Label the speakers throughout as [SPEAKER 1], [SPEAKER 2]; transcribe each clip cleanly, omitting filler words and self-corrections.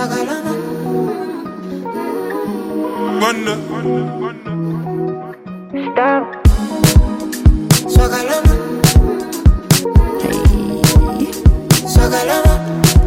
[SPEAKER 1] Stop. Swagalama. Swagalama.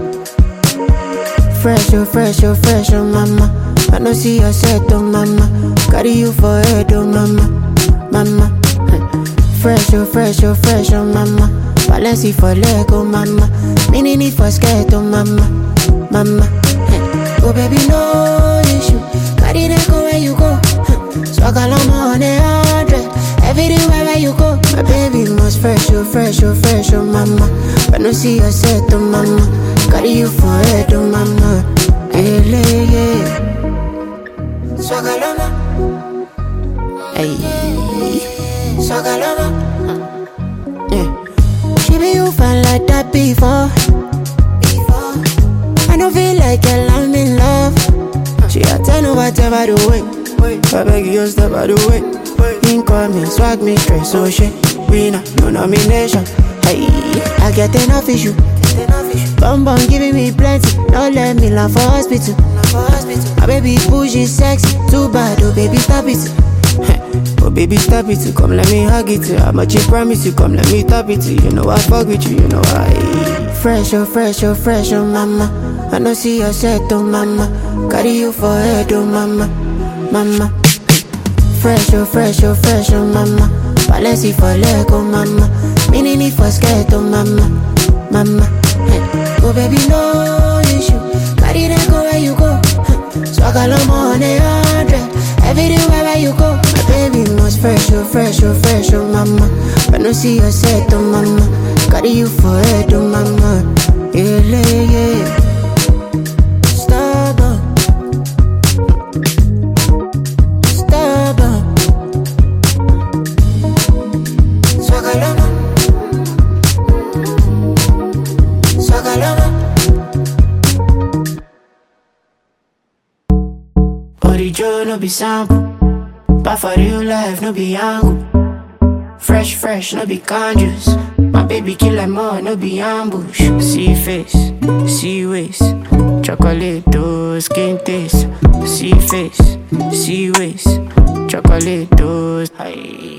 [SPEAKER 1] Fresh, oh mama. I no see your set, oh mama. Carry you for head, oh mama. Mama. Fresh, oh mama. Balenci for leg, oh mama. Mini need for skirt, oh mama. Mama. Oh baby, no issue. Carry that go where you go. Swagalama on 100. Everywhere where you go. My baby must fresh, oh mama. I no see your set, oh mama. Carry you for head, oh mama. Yeah. Swagalama. Hey. Swagalama. Yeah. She be you fine like that before. I don't feel like I'm in love. She a 10 over 10 by the way. I beg you step by the way. He call me, swag me straight, so shit. Winner, no nomination. Hey, I get enough issue. Bum giving me plenty. Don't let me laugh for hospital. My baby bougie sexy, too bad. Oh baby stop it. Oh baby stop it. Come let me hug it. How much you promise you? Come let me top it. You know I fuck with you. You know I fresh, oh mama. I no see your set, oh mama. Carry you for head, oh mama. Mama. Fresh, oh mama. Balenci for leg, oh mama. Mini need for skirt, oh mama. Mama. Oh baby, no issue. Carry that go where you go. Swagalama on 100. Everywhere where you go. My baby must fresh, oh mama. I no see your set, oh mama. Carry you for head, oh mama. Yeah. Orijo no be sample, but for real life no be angle. Fresh no be conjuice. My baby kill like more no be ambush. See face, see waist, chocolate skin taste. See face, see waist, chocolate